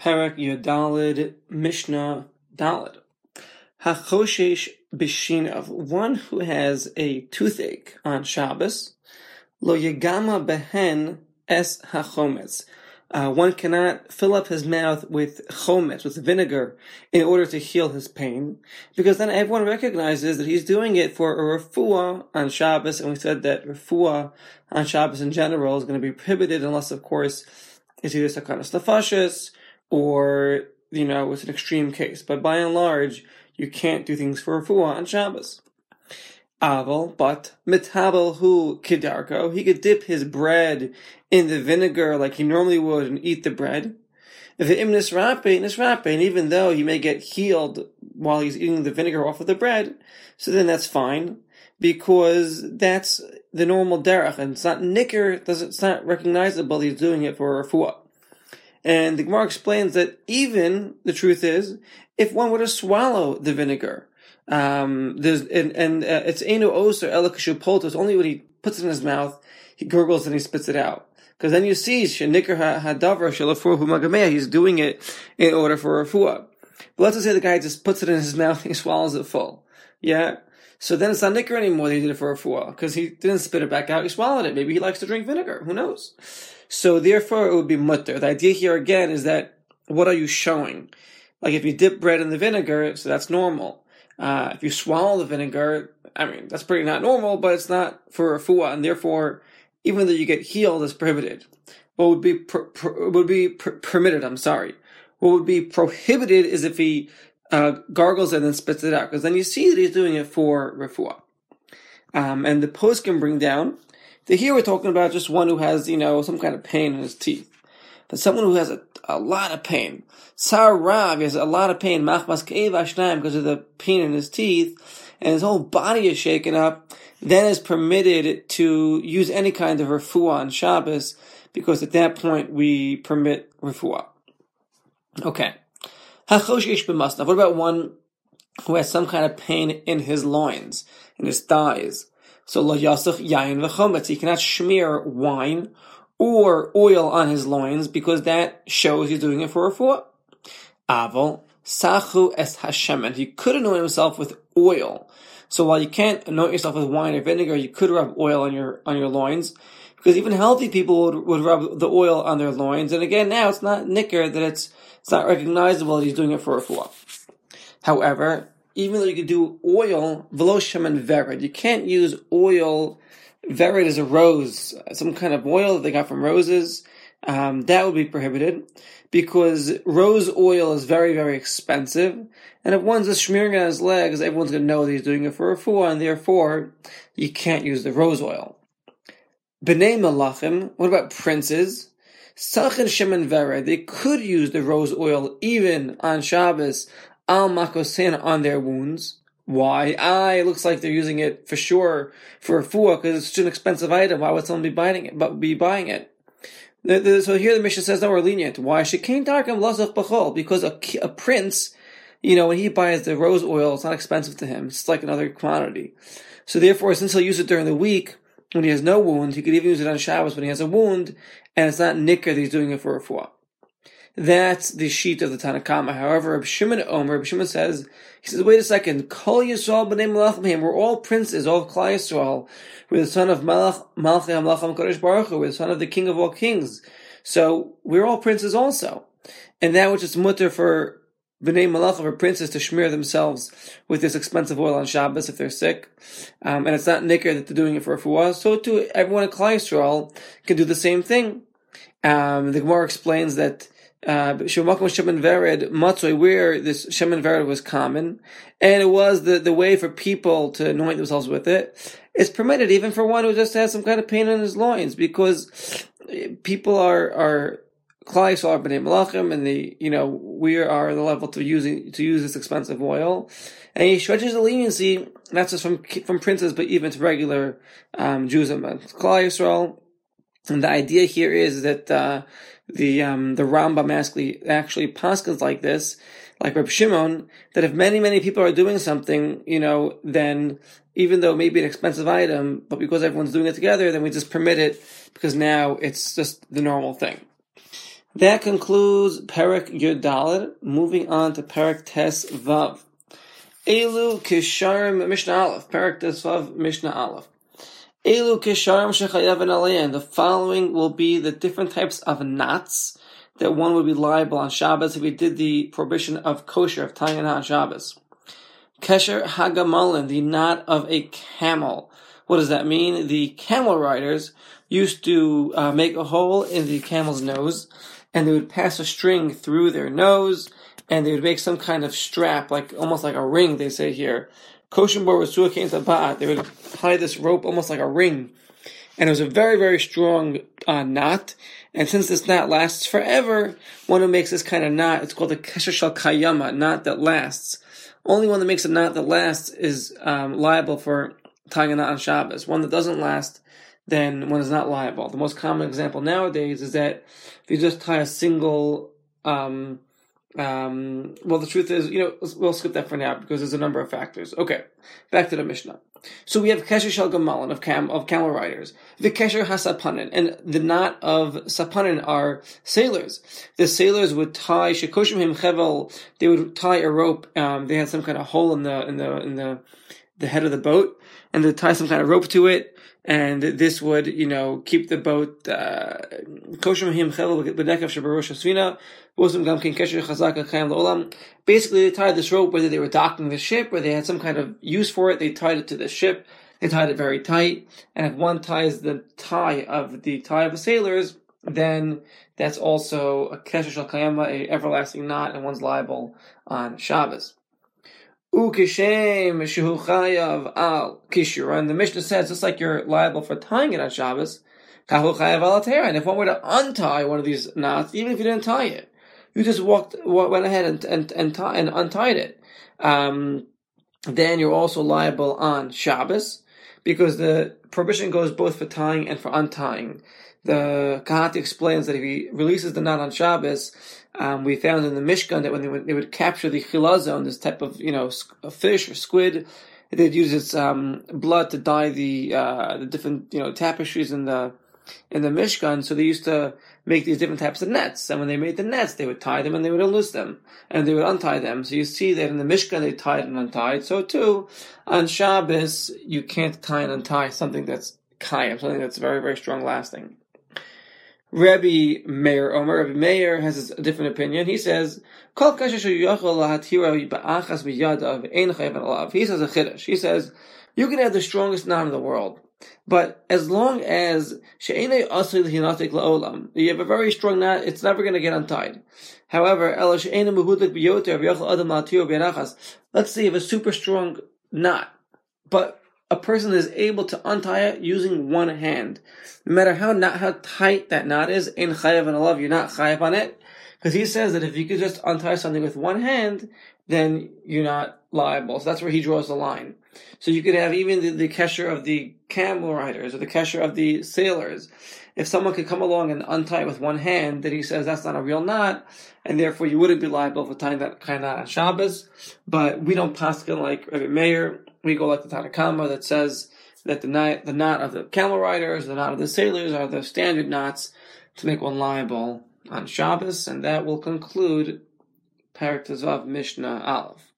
Parak Yodalid Mishnah Dalid. Hachoshesh b'shinav, one who has a toothache on Shabbos, lo yagama behen es hachometz. One cannot fill up his mouth with chometz, with vinegar, in order to heal his pain, because then everyone recognizes that he's doing it for a refuah on Shabbos, and we said that refuah on Shabbos in general is going to be prohibited unless, of course, it's either sakanas nefashos or, it's an extreme case. But by and large, you can't do things for refuah on Shabbos. Aval, but mitabel hu kidarko, he could dip his bread in the vinegar like he normally would and eat the bread. V'im nisrape, and even though he may get healed while he's eating the vinegar off of the bread, so then that's fine, because that's the normal derech, and it's not nicker, it's not recognizable he's doing it for refuah. And the Gemara explains that even, the truth is, if one were to swallow the vinegar, it's enu oser ela kashu poltos, only when he puts it in his mouth, he gurgles and he spits it out. Because then you see, shenikar hadavar shelafuhu magameya, he's doing it in order for refuah. But let's just say the guy just puts it in his mouth and he swallows it full. Yeah? So then it's not nikar anymore that he did it for refuah, because he didn't spit it back out, he swallowed it. Maybe he likes to drink vinegar, who knows? So therefore it would be mutter. The idea here again is that, what are you showing? Like if you dip bread in the vinegar, so that's normal. If you swallow the vinegar, that's pretty not normal, but it's not for refuah, and therefore, even though you get healed, it's prohibited. What would be permitted? What would be prohibited is if he gargles and then spits it out, because then you see that he's doing it for refuah. And the post can bring down that here we're talking about just one who has, some kind of pain in his teeth. But someone who has a lot of pain, Sar Rav, he has a lot of pain, Machmas Ke'ev Hashnayim, because of the pain in his teeth, and his whole body is shaken up, then is permitted to use any kind of refuah on Shabbos, because at that point we permit refuah. Okay. Hachoshesh b'masnav. What about one who has some kind of pain in his loins, in his thighs? So lo yasach yayin v'chometz. He cannot smear wine or oil on his loins, because that shows he's doing it for refuah. Aval sachu es hashemen. He could anoint himself with oil. So while you can't anoint yourself with wine or vinegar, you could rub oil on your loins, because even healthy people would rub the oil on their loins. And again, now it's not nicker, that it's not recognizable that he's doing it for refuah. However, even though you could do oil, v'lo shemen vered, you can't use oil. Vered is a rose, some kind of oil that they got from roses. That would be prohibited, because rose oil is very, very expensive. And if one's just smearing it on his legs, everyone's going to know that he's doing it for refuah, and therefore you can't use the rose oil. B'nei malachim, what about princes? Sachin shemen vered, they could use the rose oil even on Shabbos, al makosein, on their wounds. Why? It looks like they're using it for sure for refuah, because it's such an expensive item. Why would someone be buying it? So here the Mishnah says, no, we're lenient. Why? Shekain darkam lasach b'chol, because a prince, when he buys the rose oil, it's not expensive to him. It's like another commodity. So therefore, since he'll use it during the week when he has no wound, he could even use it on Shabbos when he has a wound, and it's not nicker that he's doing it for refuah. That's the sheet of the Tanakama. However, Reb Shimon says, wait a second, Kol Yisrael b'nei Malachim, we're all princes, all of Klal Yisrael. We're the son of Malchei HaMelech HaKadosh Baruch Hu, we're the son of the King of all kings. So, we're all princes also. And that which is mutter for b'nei Malachim, for princes, to smear themselves with this expensive oil on Shabbos if they're sick, and it's not nicker that they're doing it for refuah, so too everyone in Klal Yisrael can do the same thing. The Gemara explains that where this shemen vered was common, and it was the way for people to anoint themselves with it. It's permitted even for one who just has some kind of pain in his loins, because people are Klal Yisrael are b'nei malachim, and we are the level to use this expensive oil, and he stretches the leniency not just from princes, but even to regular Jews and Klal Yisrael. And the idea here is that the Rambam actually paskins like this, like Reb Shimon, that if many, many people are doing something, then even though it may be an expensive item, but because everyone's doing it together, then we just permit it, because now it's just the normal thing. That concludes Perek Yud Daled. Moving on to Perek Tes Vav. Elu Kisharim Mishnah Aleph. Perek Tes Vav Mishnah Aleph. Elu Kisharim Shechayav Alein. The following will be the different types of knots that one would be liable on Shabbos if he did the prohibition of kosher, of tying a knot on Shabbos. Kesher Hagamalin, the knot of a camel. What does that mean? The camel riders used to make a hole in the camel's nose, and they would pass a string through their nose, and they would make some kind of strap, like almost like a ring, they say here. Kosher bor Rasua came to Ba'at. They would tie this rope almost like a ring. And it was a very, very strong knot. And since this knot lasts forever, one who makes this kind of knot, it's called a kesher shel kayama, knot that lasts. Only one that makes a knot that lasts is liable for tying a knot on Shabbos. One that doesn't last, then one is not liable. The most common example nowadays is that if you just tie a single, well, the truth is, we'll skip that for now because there's a number of factors. Okay, back to the Mishnah. So we have kesher shel gamalin of camel riders, the kesher hasapanin, and the knot of sapanin are sailors. The sailors would tie shekoshim him chevel. They would tie a rope. They had some kind of hole in the head of the boat, and they tie some kind of rope to it. And this would, keep the boat koshim him chevel b'nekav shebarosh hasfina. Basically, they tied this rope, whether they were docking the ship or they had some kind of use for it, they tied it to the ship. They tied it very tight. And if one ties the tie of the sailors, then that's also a kesher shel kayama, a everlasting knot, and one's liable on Shabbos. Ukishem shehu chayav al kishur. And the Mishnah says, just like you're liable for tying it on Shabbos, kahu chayav al atera. And if one were to untie one of these knots, even if you didn't tie it, you just went ahead and untied it, then you're also liable on Shabbos, because the prohibition goes both for tying and for untying. The Kahati explains that if he releases the knot on Shabbos, we found in the Mishkan that when they would capture the chilazon, this type of a fish or squid, they'd use its blood to dye the different tapestries in the Mishkan. So they used to make these different types of nets, and when they made the nets, they would tie them and they would unloose them, and they would untie them. So you see that in the Mishkan they tied and untied. So too, on Shabbos, you can't tie and untie something that's kayam, something that's very, very strong lasting. Rabbi Meir has a different opinion. He says, he says a chiddush. He says, you can have the strongest knot in the world, but as long as you have a very strong knot, it's never going to get untied. However, let's say you have a super strong knot, but a person is able to untie it using one hand. No matter how tight that knot is, in chayav and alav, you're not chayav on it, because he says that if you could just untie something with one hand, then you're not liable. So that's where he draws the line. So you could have even the kesher of the camel riders or the kesher of the sailors. If someone could come along and untie it with one hand, then he says that's not a real knot, and therefore you wouldn't be liable for tying that kind of knot on Shabbos. But we don't paskin like Rabbi Meir. We go like the Tanakama that says that the knot of the camel riders, the knot of the sailors are the standard knots to make one liable on Shabbos, and that will conclude Perek Tes Vav Mishnah Aleph.